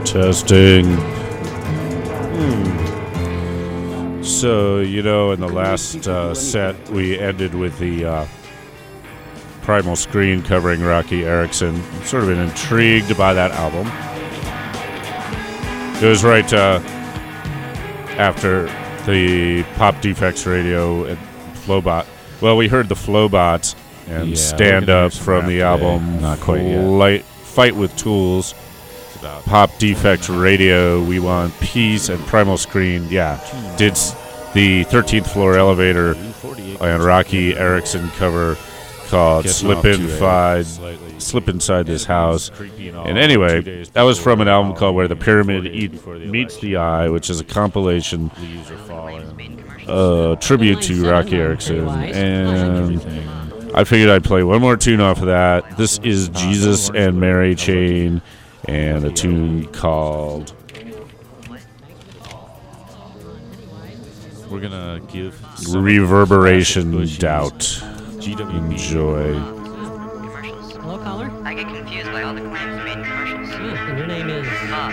Testing. So, in the last set, we ended with the Primal Screen covering Rocky Erickson. Sort of been intrigued by that album. It was right after the Pop Defects Radio and Flowbot. Well, we heard the Flowbots and Stand Up from the album Not quite yet. Fight with Tools. Pop Defects Radio, We Want Peace, and Primal Screen, did the 13th Floor Elevator and Rocky Erickson cover called Slip Inside This House. And anyway, that was from an album called Where the Pyramid Meets the Eye, which is a compilation tribute to Rocky Erickson. And I figured I'd play one more tune off of that. This is Jesus and Mary Chain and a tune called... We're gonna give Reverberation Doubt. Enjoy. Hello, caller? I get confused by all the claims made in commercials. Yeah, and your name is... Bob.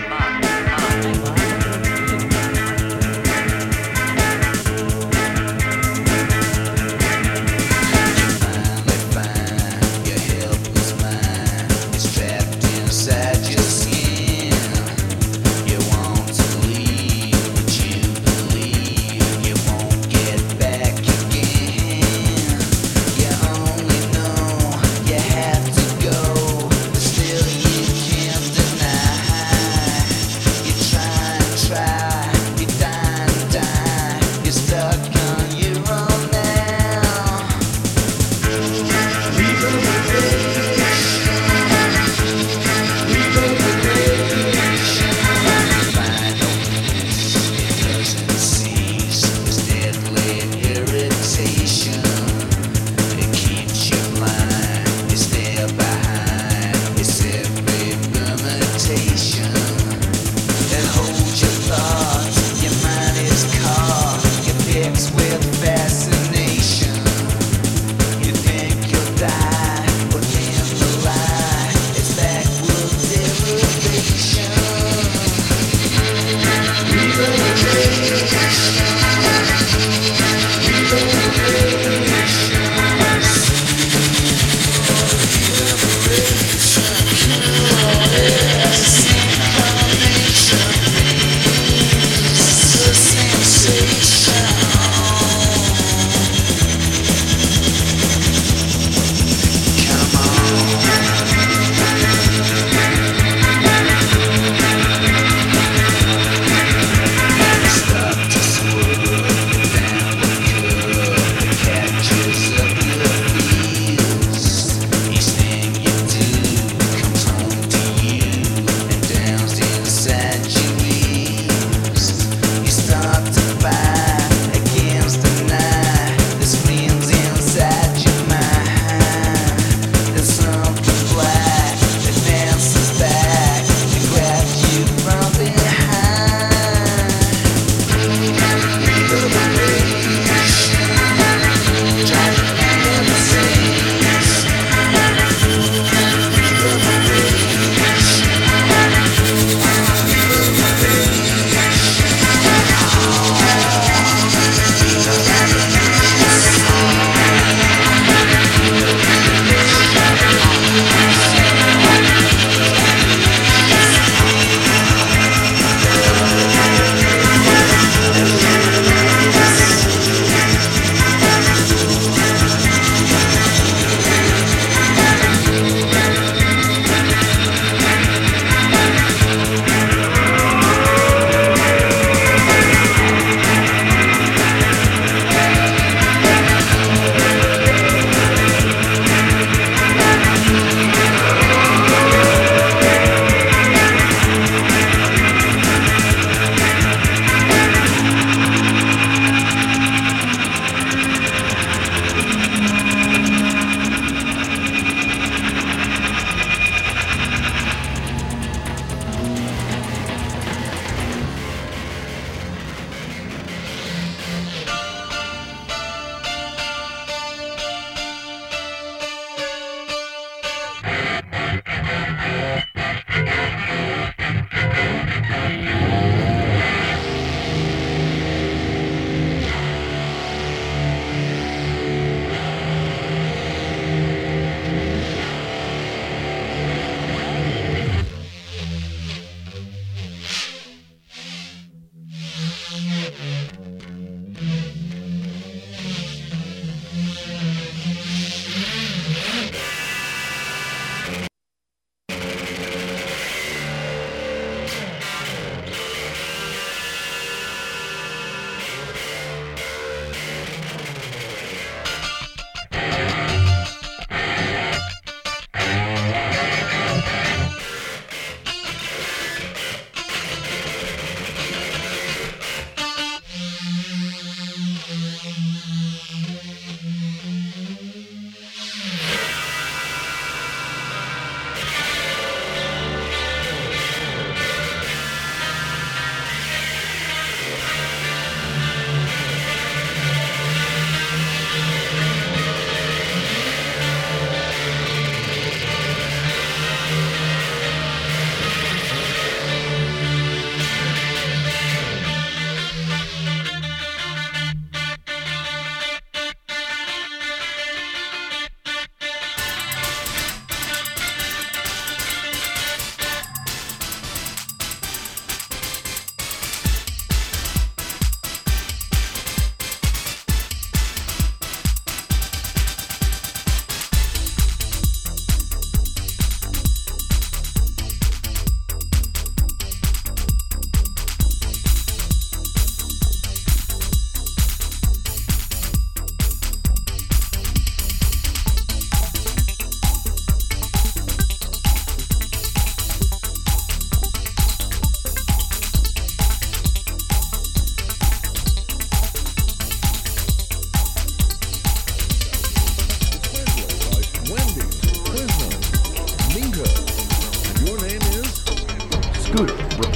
Sensation.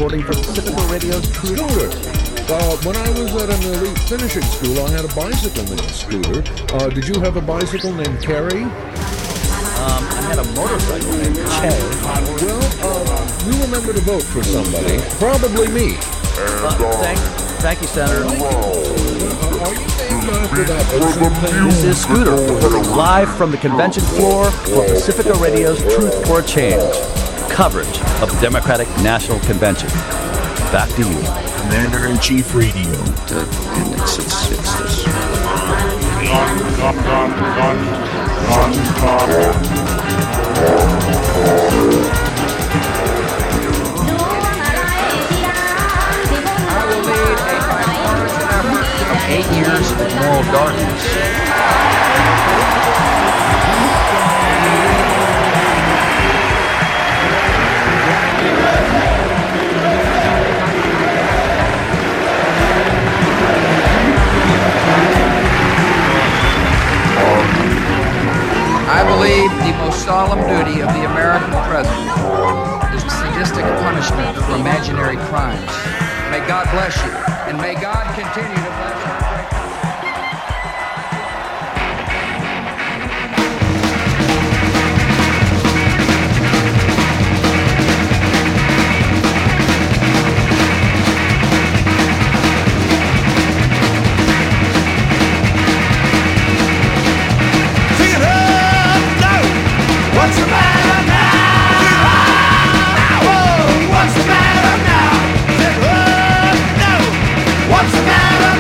reporting for Pacifica Radio's Scooter. When I was at an elite finishing school, I had a bicycle named Scooter. Did you have a bicycle named Kerry? I had a motorcycle named Che. Well, you remember to vote for somebody. Probably me. Thank you, Senator. Are you named after that ocean thing? This is Scooter, reporting live from the convention floor for Pacifica Radio's Truth for a Change, coverage of the Democratic National Convention. Back to you. Commander-in-Chief Radio. And it's this. I will lead a bipartisan effort of 8 years of moral darkness. I believe the most solemn duty of the American president is the sadistic punishment for imaginary crimes. May God bless you, and may God continue to bless our great country. What's the matter now? Whoa, what's the matter now? Whoa, no. What's the matter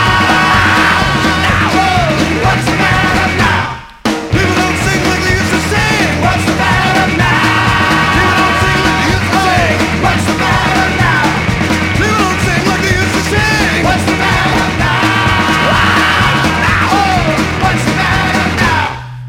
now? Whoa, what's the matter now? People don't sing like they used to sing. What's the matter now? People don't sing like they used to sing. What's the matter now? People don't sing like they used to sing. What's the matter now? Whoa, what's the matter now?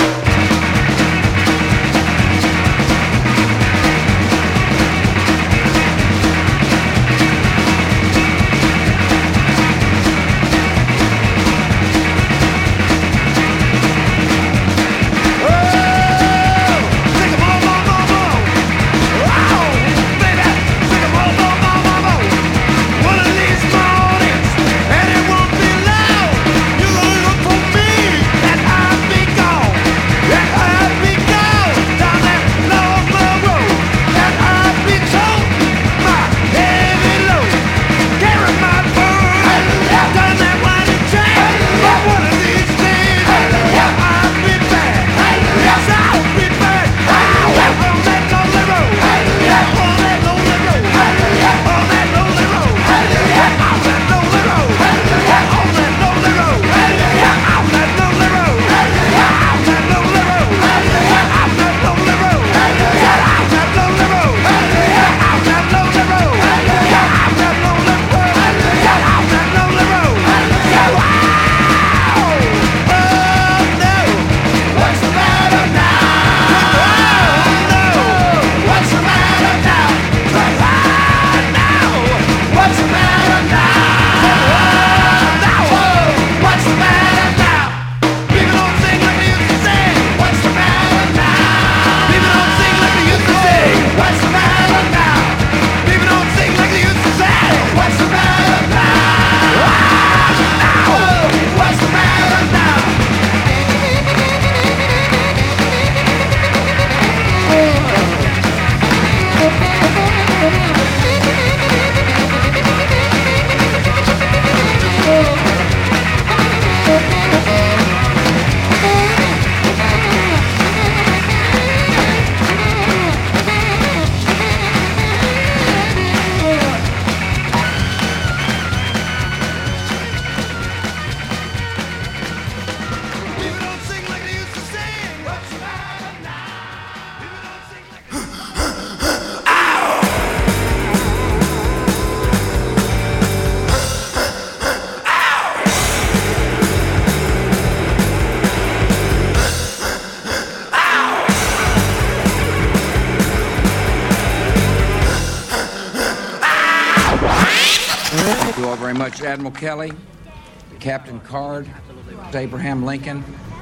Thank you all very much, Admiral Kelly, Captain Card, Abraham Lincoln,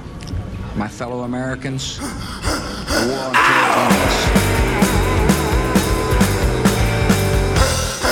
my fellow Americans. The war on terror ends.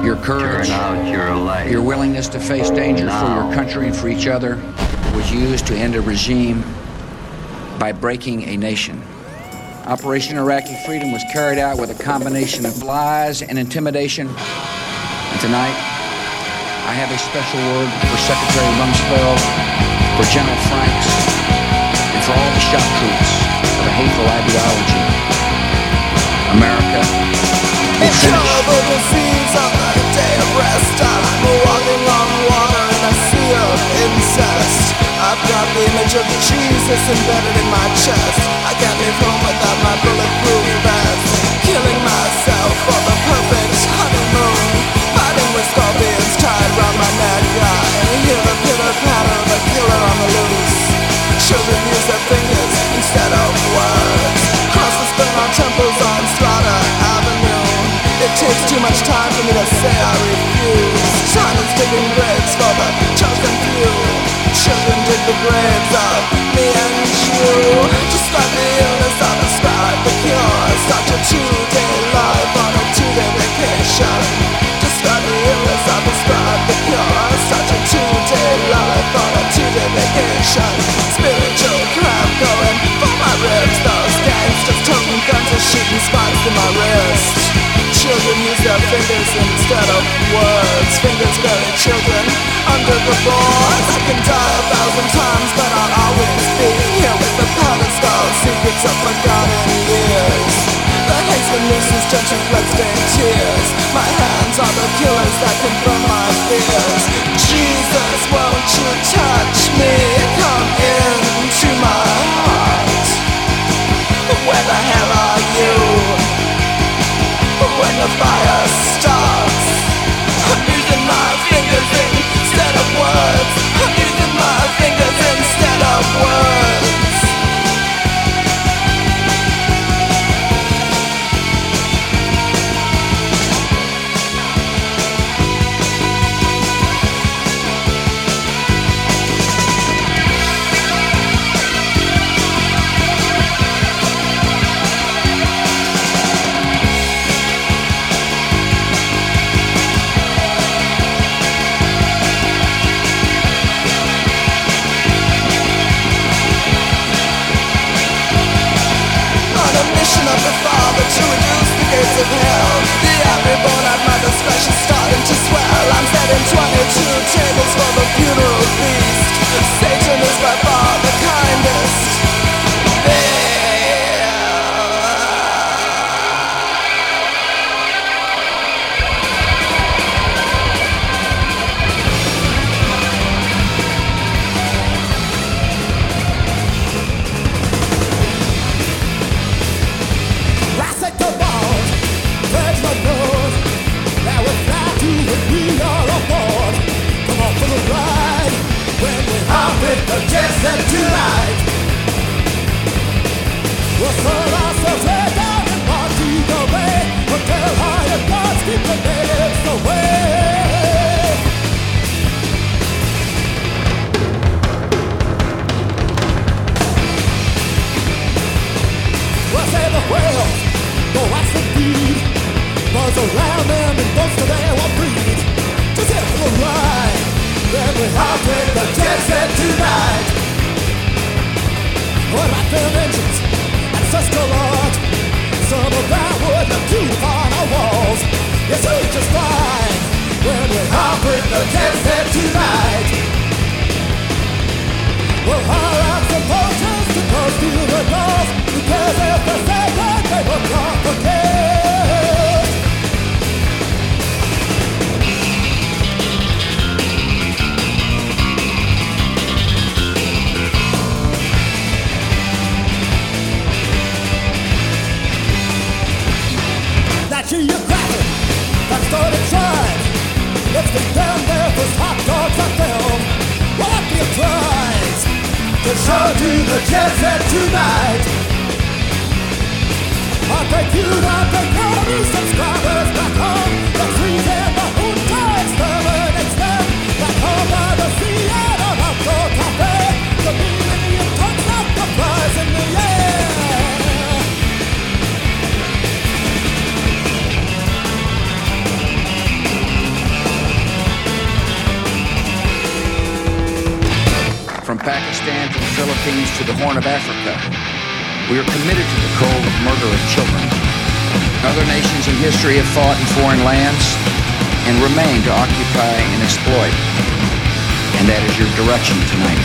Your courage, your willingness to face danger for your country and for each other was used to end a regime by breaking a nation. Operation Iraqi Freedom was carried out with a combination of lies and intimidation. And tonight, I have a special word for Secretary Rumsfeld, for General Franks, and for all the shock troops of a hateful ideology. America will finish. On the day of rest, I'm walking on water in a sea of incest. I've got the image of Jesus embedded in my chest. I can't leave home without my bulletproof vest. Killing myself for the perfect honeymoon. Fighting with scorpions tied around my neck. I hear the pitter-patter of a killer on the loose. Children use their fingers instead of words. Crosses burn on temples on Slaughter Avenue. It takes too much time for me to say I refuse. Time is digging graves for the chosen few. Children dig the graves of me and you. Describe the illness, I'll describe the cure. Start your 2-day life on a 2-day vacation. Describe the illness, I'll describe the cure. Start your 2-day life on a 2-day vacation. Spiritual cramp going for my ribs. Those gangsters toting guns and shooting spikes in my wrist. Children use their fingers instead of words. Fingers bury children under the boards. I can die 1,000 times, but I'll always be here with the powder skull secrets of forgotten years. The haste nooses touch and blood-stained tears. My hands are the killers that confirm my fears. Jesus, won't you touch me? Come into my heart. Where the hell are you? When the fire starts, I'm using my fingers instead of words. I'm using my fingers instead of words. Of the Father to reduce the gates of hell. The every-born at mother's flesh is starting to swell. I'm setting 22 tables for the funeral feast. Satan is by far the kindest. The jet set tonight. We'll sold ourselves way down in Montego Bay. Hotel high gods keep the natives away. We'll say the whales go watch the feed. Buzz around them and most of them will breed. Just hit for the ride. Then we heartbreak the jet set tonight. What about them engines, ancestral art? Some of that would look cute on our walls. Yes, it's just fine. When we heartbreak the jet set tonight. We'll hire out some vultures to go through the doors. Because if they say that, they will complicate. Geographic, that started trying. Let's get down there, those hot dogs are film. What up your prize? To show you the jet set tonight. I'll take you down to Cody subscribers back home. The trees and the junta exterminates them. Back home by the sea and on outdoor cafe. The millennium talks out the flies in the air. Pakistan to the Philippines to the Horn of Africa. We are committed to the cold murder of children. Other nations in history have fought in foreign lands and remain to occupy and exploit. And that is your direction tonight.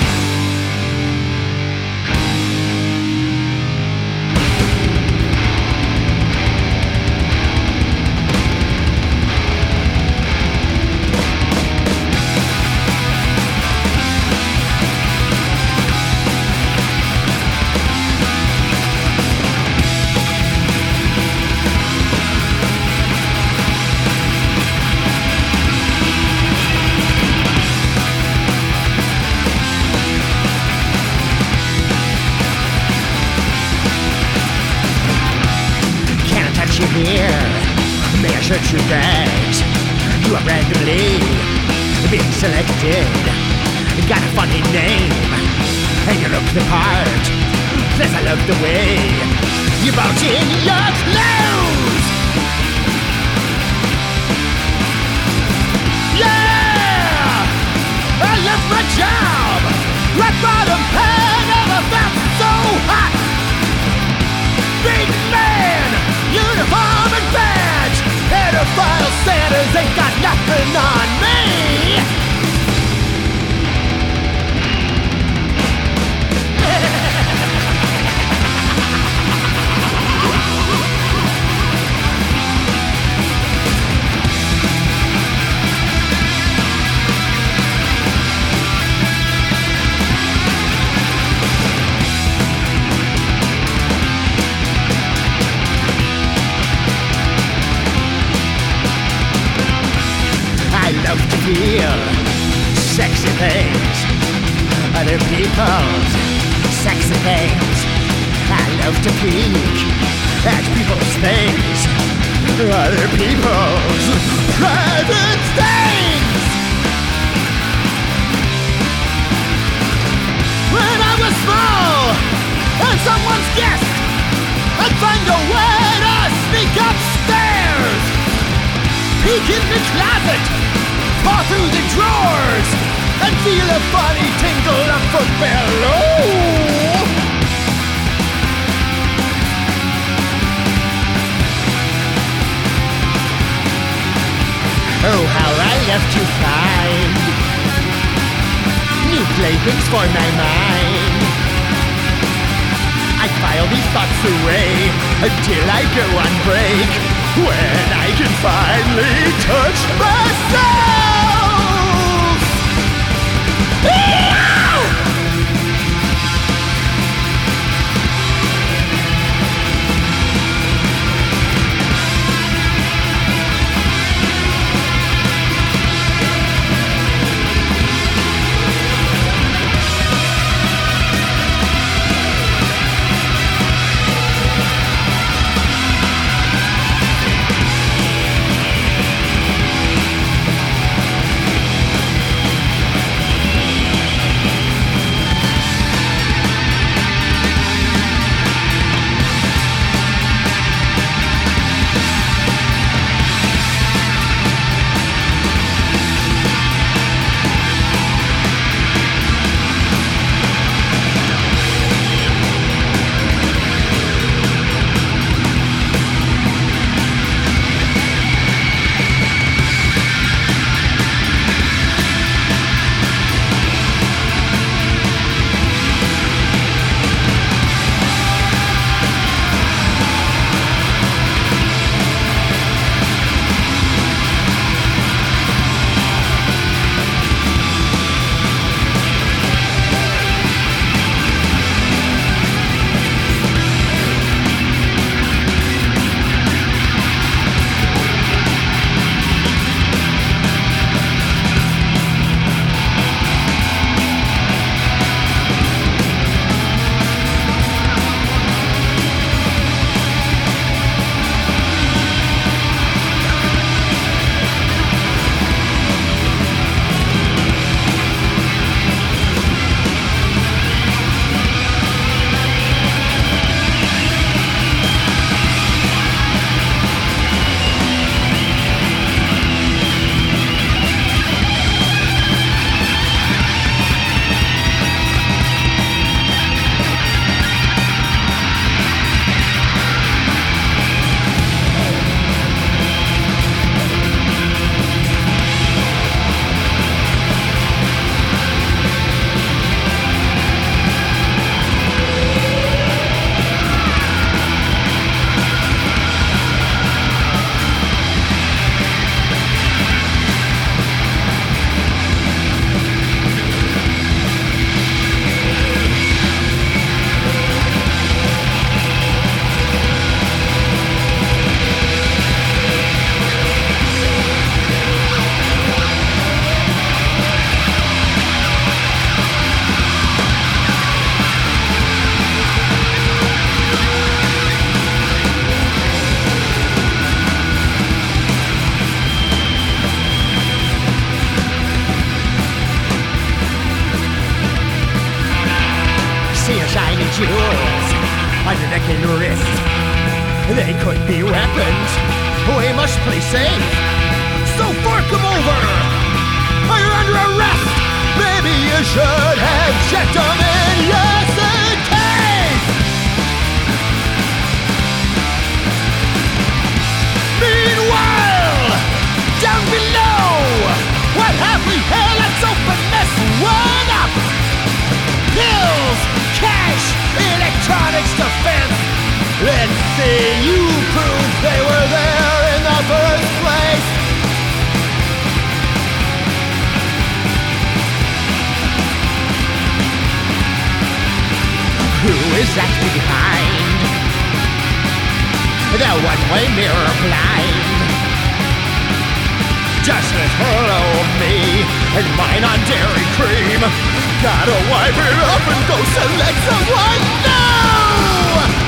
Search your bags. You are randomly being selected. Got a funny name, and you look the part. Plus, I love the way you bulge in your clothes. Yeah, I love my job. Rock bottom pay, never felt so hot. Big man, uniform and badge. Pedophile Santas ain't got nothing on me. Feel sexy things, other people's sexy things. I love to peek at people's things, other people's private things. When I was small and someone's guest, I'd find a way to sneak upstairs, peek in the closet, paw through the drawers, and feel a funny tingle up from below. Oh, how I love to find new playthings for my mind. I file these thoughts away until I go on break, when I can finally touch myself. broken wrist. They could be weapons. We must play safe. So fork them over. You're under arrest. Maybe you should have checked them in yesterday. Meanwhile, down below, what have we here? Let's open this one up. Pills, cash, electronics defense. Let's see you prove they were there in the first place. Who is that behind the one-way mirror blind? Just a hello me and mine on dairy cream. Gotta wipe it up and go select someone new.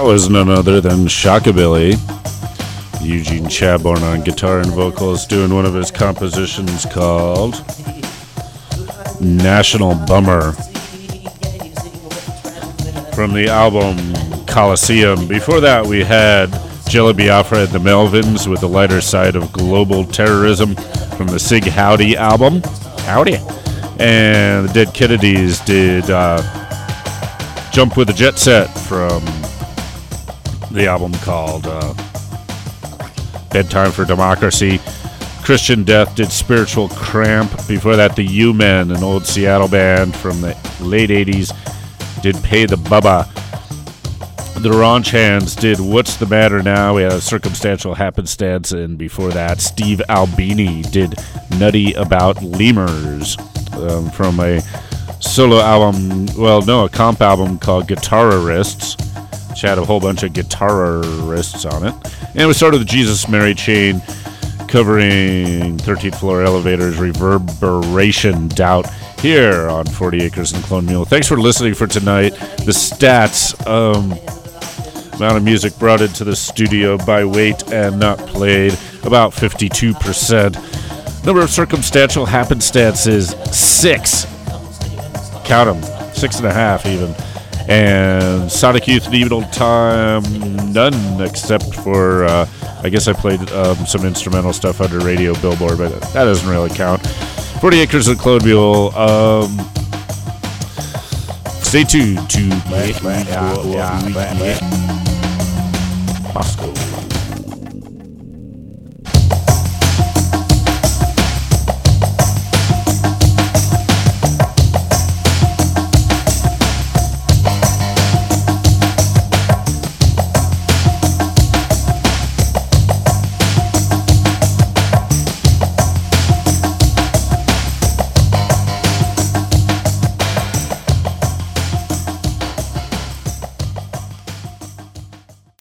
that was none other than Shockabilly. Eugene Chadbourne on guitar and vocals doing one of his compositions called National Bummer from the album Coliseum. Before that, we had Jello Biafra and the Melvins with the lighter side of global terrorism from the Sig Howdy album. Howdy. And the Dead Kennedys did Jump with the Jet Set from the album called Bedtime for Democracy. Christian Death did Spiritual Cramp. Before that, the U-Men, an old Seattle band from the late 80s, did Pay the Bubba. The Raunch Hands did What's the Matter Now? We had a Circumstantial Happenstance, and before that, Steve Albini did Nutty About Lemurs from a solo album, a comp album called Guitarists, which had a whole bunch of guitarists on it. And we started with Jesus Mary Chain covering 13th Floor Elevator's Reverberation Doubt here on 40 Acres and Clone Mule. Thanks for listening for tonight. The stats, amount of music brought into the studio by weight and not played, about 52%. Number of circumstantial happenstances, 6. Count them, 6.5 even. And Sonic Youth and Evil Time, none except for, I guess I played some instrumental stuff under Radio Billboard, but that doesn't really count. 40 Acres of Clone Mule. Stay tuned to Moscow.